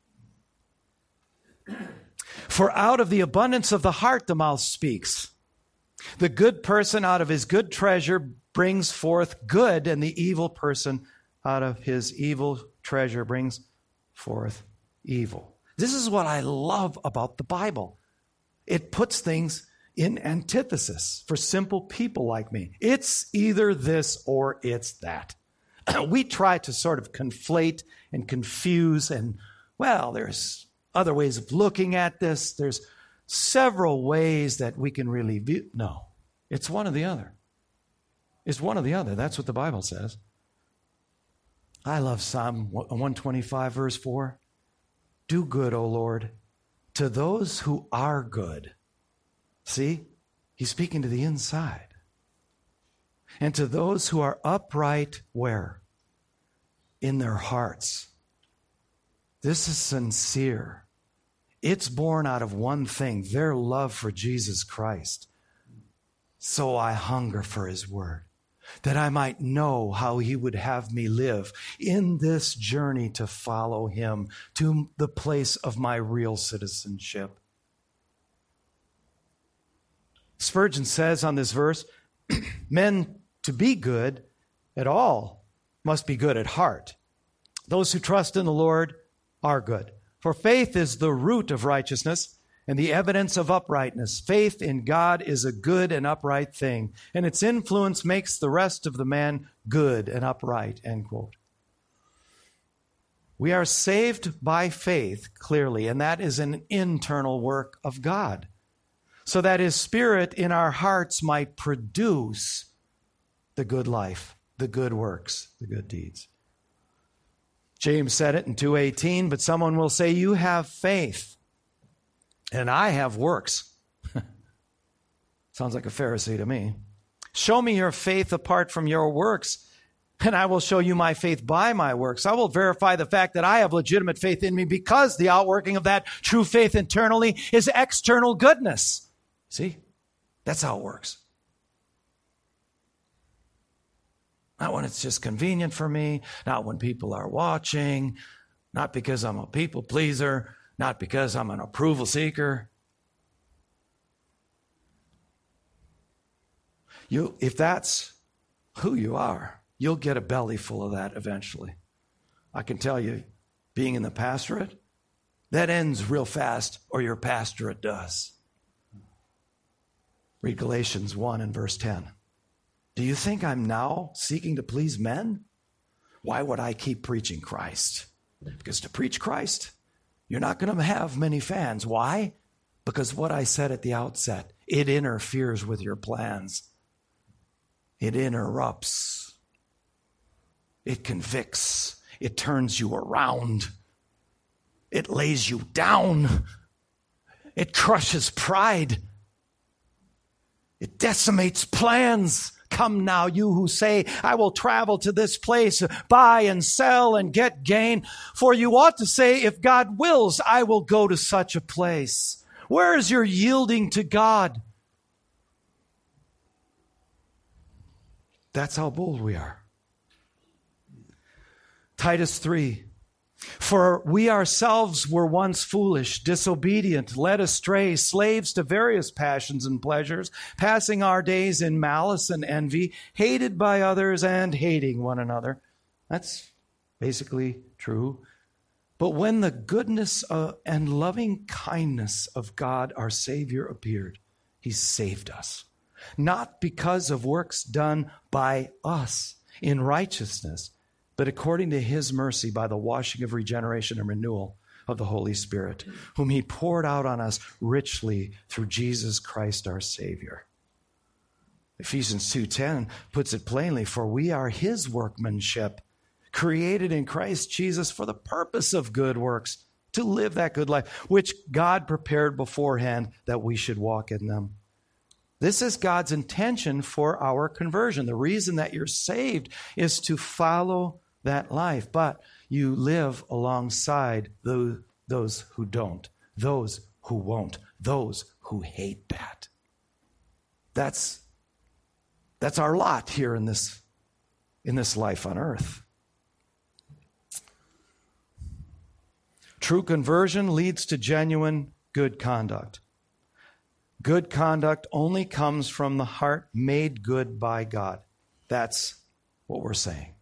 A: For out of the abundance of the heart, the mouth speaks. The good person out of his good treasure brings forth good, and the evil person out of his evil treasure brings forth evil. This is what I love about the Bible. It puts things in antithesis for simple people like me. It's either this or it's that. We try to sort of conflate and confuse, and, well, there's other ways of looking at this. There's several ways that we can really view. No, it's one or the other. It's one or the other. That's what the Bible says. I love Psalm one twenty-five, verse four. Do good, O Lord, to those who are good. See, he's speaking to the inside. And to those who are upright, where? In their hearts. This is sincere. It's born out of one thing, their love for Jesus Christ. So I hunger for his word, that I might know how he would have me live in this journey to follow him to the place of my real citizenship. Spurgeon says on this verse, men to be good at all must be good at heart. Those who trust in the Lord are good. For faith is the root of righteousness and the evidence of uprightness. Faith in God is a good and upright thing, and its influence makes the rest of the man good and upright, end quote. We are saved by faith, clearly, and that is an internal work of God, so that his Spirit in our hearts might produce the good life, the good works, the good deeds. James said it in two eighteen, but someone will say, you have faith, and I have works. Sounds like a Pharisee to me. Show me your faith apart from your works, and I will show you my faith by my works. I will verify the fact that I have legitimate faith in me because the outworking of that true faith internally is external goodness. See? That's how it works. Not when it's just convenient for me, not when people are watching, not because I'm a people pleaser, not because I'm an approval seeker. You, if that's who you are, you'll get a belly full of that eventually. I can tell you, being in the pastorate, that ends real fast, or your pastorate does. Read Galatians one and verse ten. Do you think I'm now seeking to please men? Why would I keep preaching Christ? Because to preach Christ, you're not going to have many fans. Why? Because what I said at the outset, it interferes with your plans. It interrupts. It convicts. It turns you around. It lays you down. It crushes pride. It decimates plans. Come now, you who say, I will travel to this place, buy and sell and get gain. For you ought to say, if God wills, I will go to such a place. Where is your yielding to God? That's how bold we are. Titus three. For we ourselves were once foolish, disobedient, led astray, slaves to various passions and pleasures, passing our days in malice and envy, hated by others and hating one another. That's basically true. But when the goodness uh, and loving kindness of God, our Savior, appeared, he saved us, not because of works done by us in righteousness, but according to his mercy by the washing of regeneration and renewal of the Holy Spirit, whom he poured out on us richly through Jesus Christ our Savior. Ephesians two ten puts it plainly, for we are his workmanship, created in Christ Jesus for the purpose of good works, to live that good life, which God prepared beforehand that we should walk in them. This is God's intention for our conversion. The reason that you're saved is to follow that life, but you live alongside those, those who don't, those who won't, those who hate that. That's, that's our lot here in this, in this life on earth. True conversion leads to genuine good conduct. Good conduct only comes from the heart made good by God. That's what we're saying.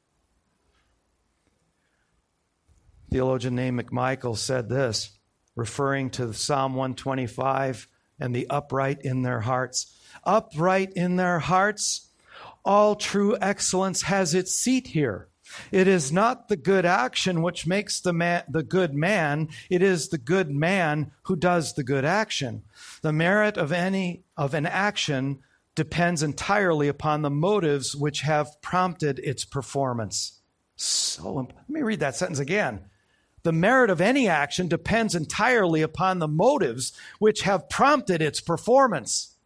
A: Theologian named McMichael said this, referring to Psalm one twenty-five and the upright in their hearts. Upright in their hearts, all true excellence has its seat here. It is not the good action which makes the man, the good man. It is the good man who does the good action. The merit of any of an action depends entirely upon the motives which have prompted its performance. So, let me read that sentence again. The merit of any action depends entirely upon the motives which have prompted its performance.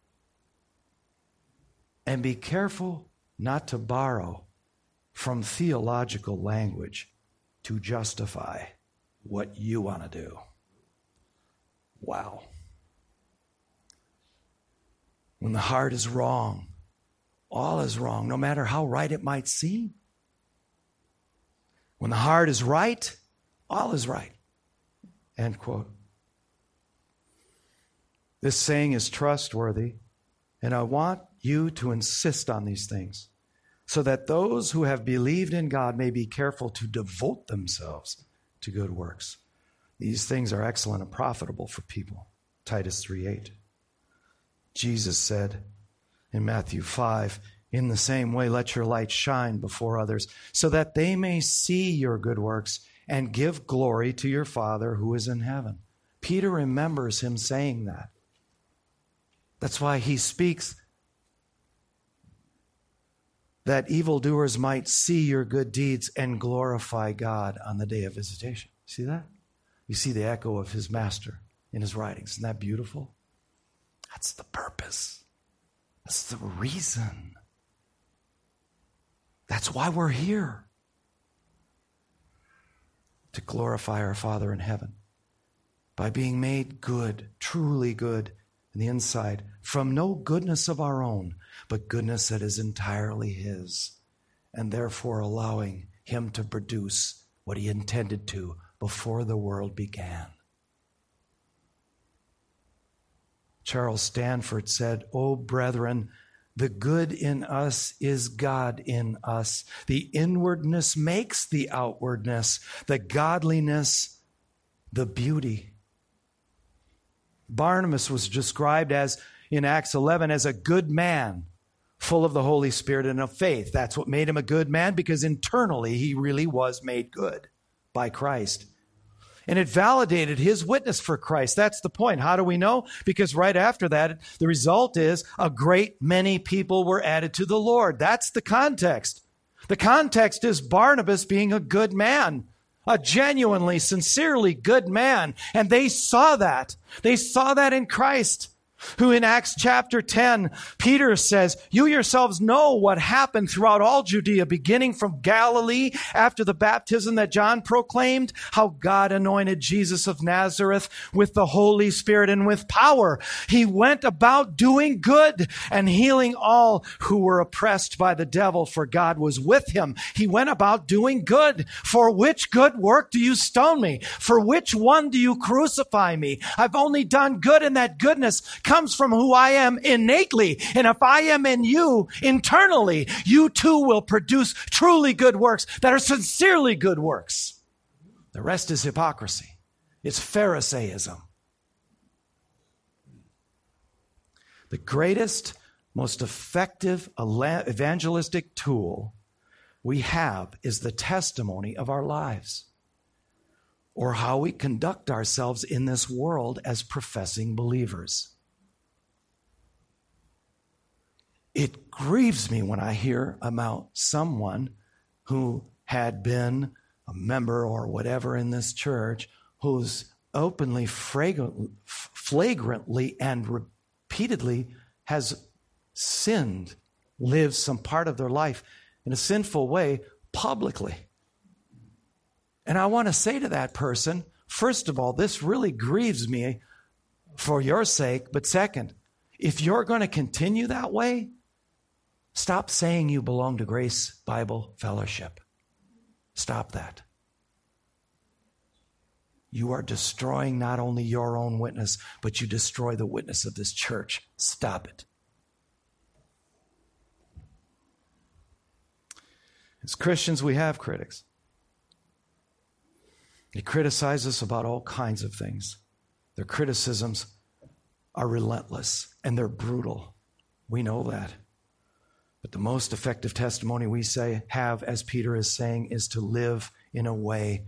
A: And be careful not to borrow from theological language to justify what you want to do. Wow. When the heart is wrong, all is wrong, no matter how right it might seem. When the heart is right, all is right. End quote. This saying is trustworthy, and I want you to insist on these things so that those who have believed in God may be careful to devote themselves to good works. These things are excellent and profitable for people. Titus three eight. Jesus said in Matthew five, in the same way, let your light shine before others so that they may see your good works and give glory to your Father who is in heaven. Peter remembers him saying that. That's why he speaks that evildoers might see your good deeds and glorify God on the day of visitation. See that? You see the echo of his master in his writings. Isn't that beautiful? That's the purpose. That's the reason. That's why we're here. To glorify our Father in heaven by being made good, truly good in the inside, from no goodness of our own, but goodness that is entirely his, and therefore allowing him to produce what he intended to before the world began. Charles Stanford said, "O brethren, the good in us is God in us. The inwardness makes the outwardness, the godliness, the beauty." Barnabas was described as, in Acts eleven, as a good man, full of the Holy Spirit and of faith. That's what made him a good man, because internally he really was made good by Christ. And it validated his witness for Christ. That's the point. How do we know? Because right after that, the result is a great many people were added to the Lord. That's the context. The context is Barnabas being a good man, a genuinely, sincerely good man. And they saw that. They saw that in Christ, who in Acts chapter ten, Peter says, "You yourselves know what happened throughout all Judea, beginning from Galilee after the baptism that John proclaimed, how God anointed Jesus of Nazareth with the Holy Spirit and with power. He went about doing good and healing all who were oppressed by the devil, for God was with him." He went about doing good. "For which good work do you stone me? For which one do you crucify me? I've only done good, and that goodness comes from who I am innately. And if I am in you internally, you too will produce truly good works that are sincerely good works." The rest is hypocrisy. It's Pharisaism. The greatest, most effective evangelistic tool we have is the testimony of our lives, or how we conduct ourselves in this world as professing believers. It grieves me when I hear about someone who had been a member or whatever in this church who's openly, flagrantly, and repeatedly has sinned, lived some part of their life in a sinful way publicly. And I want to say to that person, first of all, this really grieves me for your sake. But second, if you're going to continue that way, stop saying you belong to Grace Bible Fellowship. Stop that. You are destroying not only your own witness, but you destroy the witness of this church. Stop it. As Christians, we have critics. They criticize us about all kinds of things. Their criticisms are relentless and they're brutal. We know that. But the most effective testimony we say have, as Peter is saying, is to live in a way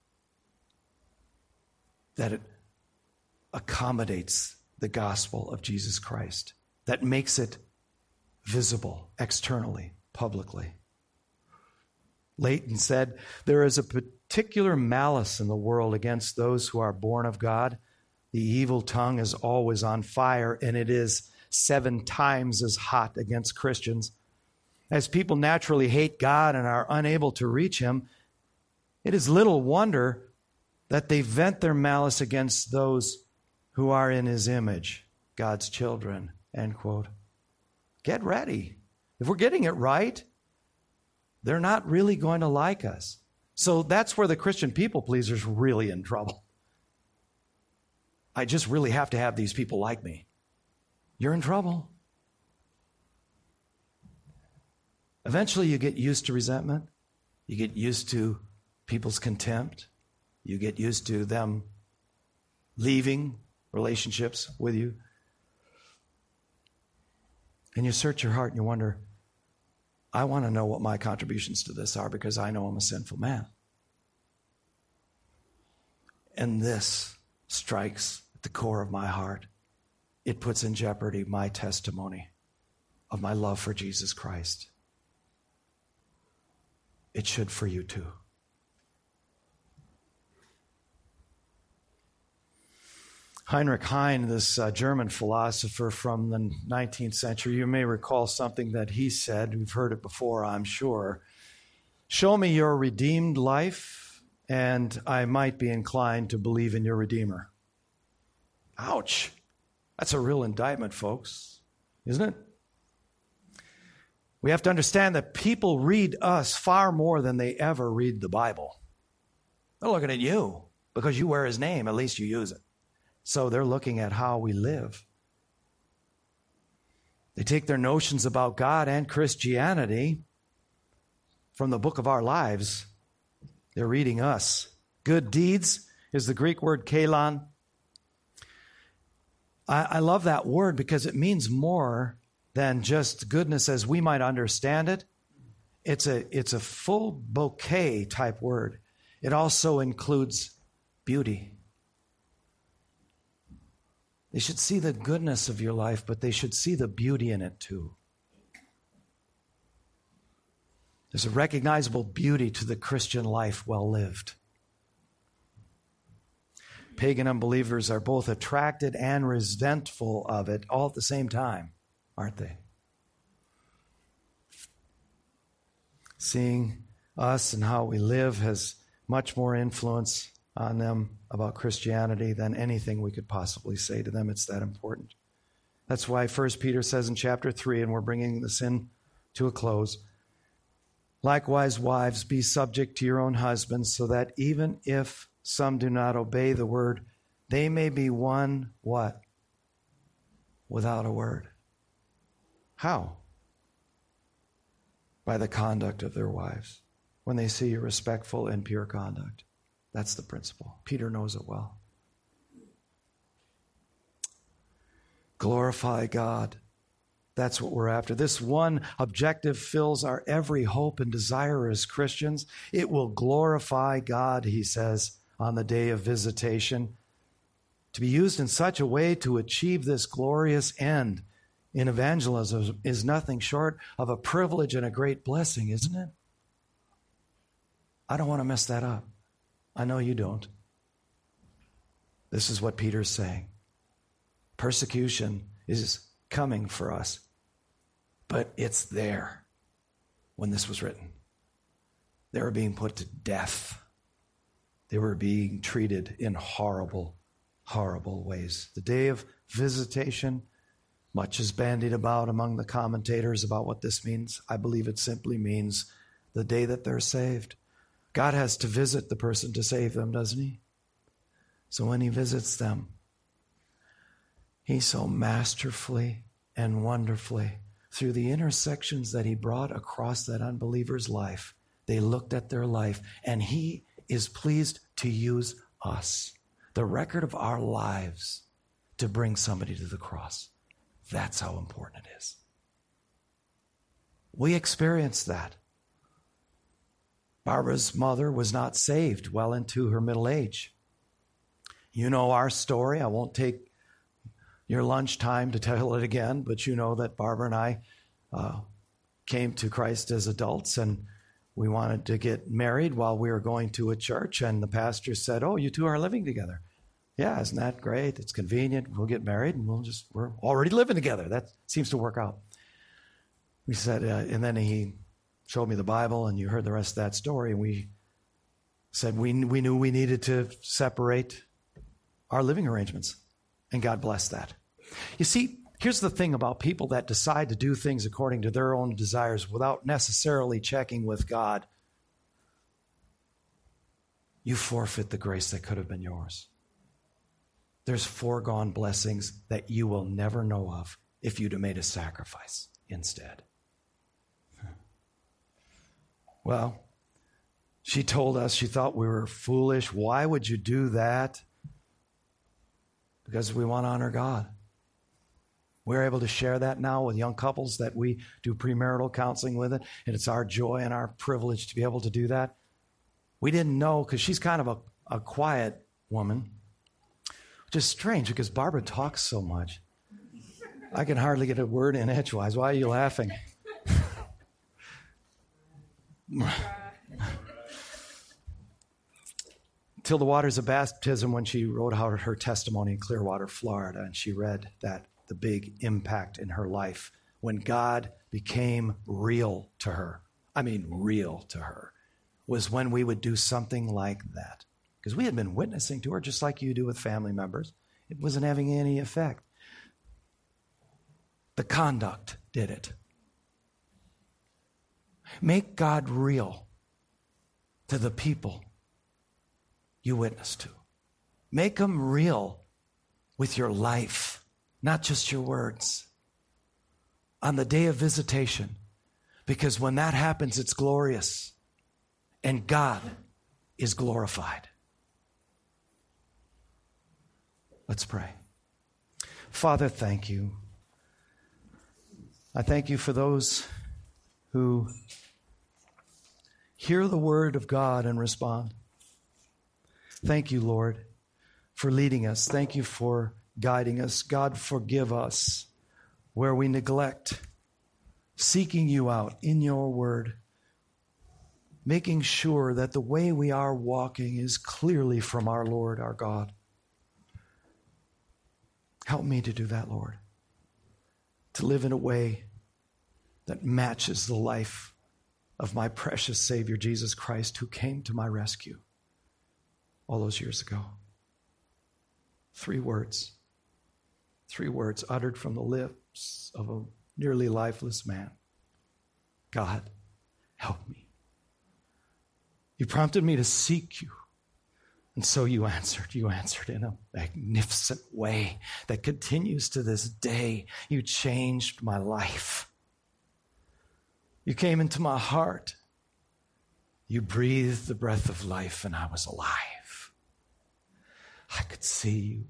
A: that it accommodates the gospel of Jesus Christ, that makes it visible externally, publicly. Leighton said, "There is a particular malice in the world against those who are born of God. The evil tongue is always on fire, and it is seven times as hot against Christians. As people naturally hate God and are unable to reach him, it is little wonder that they vent their malice against those who are in his image, God's children, end quote. Get ready. If we're getting it right, they're not really going to like us. So that's where the Christian people pleaser's really in trouble. I just really have to have these people like me. You're in trouble. Eventually you get used to resentment. You get used to people's contempt. You get used to them leaving relationships with you. And you search your heart and you wonder, I want to know what my contributions to this are because I know I'm a sinful man. And this strikes at the core of my heart. It puts in jeopardy my testimony of my love for Jesus Christ. It should for you too. Heinrich Heine, this uh, German philosopher from the nineteenth century, you may recall something that he said. We've heard it before, I'm sure. Show me your redeemed life, and I might be inclined to believe in your Redeemer. Ouch. That's a real indictment, folks, isn't it? We have to understand that people read us far more than they ever read the Bible. They're looking at you because you wear his name, at least you use it. So they're looking at how we live. They take their notions about God and Christianity from the book of our lives. They're reading us. Good deeds is the Greek word kalan. I, I love that word because it means more than just goodness as we might understand it. It's a, it's a full bouquet type word. It also includes beauty. They should see the goodness of your life, but they should see the beauty in it too. There's a recognizable beauty to the Christian life well lived. Pagan unbelievers are both attracted and resentful of it all at the same time, aren't they? Seeing us and how we live has much more influence on them about Christianity than anything we could possibly say to them. It's that important. That's why First Peter says in chapter three, and we're bringing this in to a close, likewise, wives, be subject to your own husbands, so that even if some do not obey the word, they may be won, what? Without a word. How? By the conduct of their wives, when they see your respectful and pure conduct. That's the principle. Peter knows it well. Glorify God. That's what we're after. This one objective fills our every hope and desire as Christians. It will glorify God, he says, on the day of visitation. To be used in such a way to achieve this glorious end in evangelism is nothing short of a privilege and a great blessing, isn't it? I don't want to mess that up. I know you don't. This is what Peter's saying. Persecution is coming for us, but it's there when this was written. They were being put to death. They were being treated in horrible, horrible ways. The day of visitation, much is bandied about among the commentators about what this means. I believe it simply means the day that they're saved. God has to visit the person to save them, doesn't he? So when he visits them, he so masterfully and wonderfully, through the intersections that he brought across that unbeliever's life, they looked at their life, and he is pleased to use us, the record of our lives, to bring somebody to the cross. That's how important it is. We experienced that. Barbara's mother was not saved well into her middle age. You know our story. I won't take your lunchtime to tell it again, but you know that Barbara and I uh, came to Christ as adults, and we wanted to get married while we were going to a church, and the pastor said, oh, you two are living together. Yeah, isn't that great? It's convenient. We'll get married, and we'll just, we're already living together. That seems to work out. We said, uh, and then he showed me the Bible, and you heard the rest of that story. And we said we, we knew we needed to separate our living arrangements, and God blessed that. You see, here's the thing about people that decide to do things according to their own desires without necessarily checking with God. You forfeit the grace that could have been yours. There's foregone blessings that you will never know of if you'd have made a sacrifice instead. Well, she told us she thought we were foolish. Why would you do that? Because we want to honor God. We're able to share that now with young couples that we do premarital counseling with it, and it's our joy and our privilege to be able to do that. We didn't know, because she's kind of a, a quiet woman, which is strange because Barbara talks so much. I can hardly get a word in edgewise. Why are you laughing? Till the waters of baptism, when she wrote out her testimony in Clearwater, Florida, and she read that the big impact in her life when God became real to her, I mean real to her, was when we would do something like that. Because we had been witnessing to her just like you do with family members. It wasn't having any effect. The conduct did it. Make God real to the people you witness to. Make them real with your life, not just your words. On the day of visitation, because when that happens, it's glorious, and God is glorified. Let's pray. Father, thank you. I thank you for those who hear the word of God and respond. Thank you, Lord, for leading us. Thank you for guiding us. God, forgive us where we neglect seeking you out in your word, making sure that the way we are walking is clearly from our Lord, our God. Help me to do that, Lord, to live in a way that matches the life of my precious Savior, Jesus Christ, who came to my rescue all those years ago. Three words, three words uttered from the lips of a nearly lifeless man. God, help me. You prompted me to seek you. And so you answered. You answered in a magnificent way that continues to this day. You changed my life. You came into my heart. You breathed the breath of life, and I was alive. I could see you.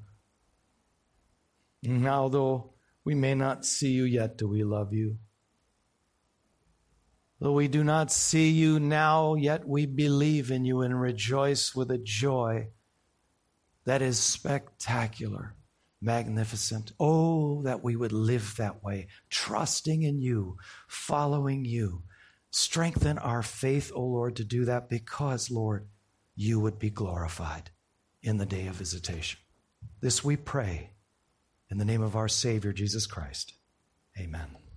A: And although we may not see you yet, do we love you? Though we do not see you now, yet we believe in you and rejoice with a joy that is spectacular, magnificent. Oh, that we would live that way, trusting in you, following you. Strengthen our faith, O Lord, to do that because, Lord, you would be glorified in the day of visitation. This we pray in the name of our Savior, Jesus Christ. Amen.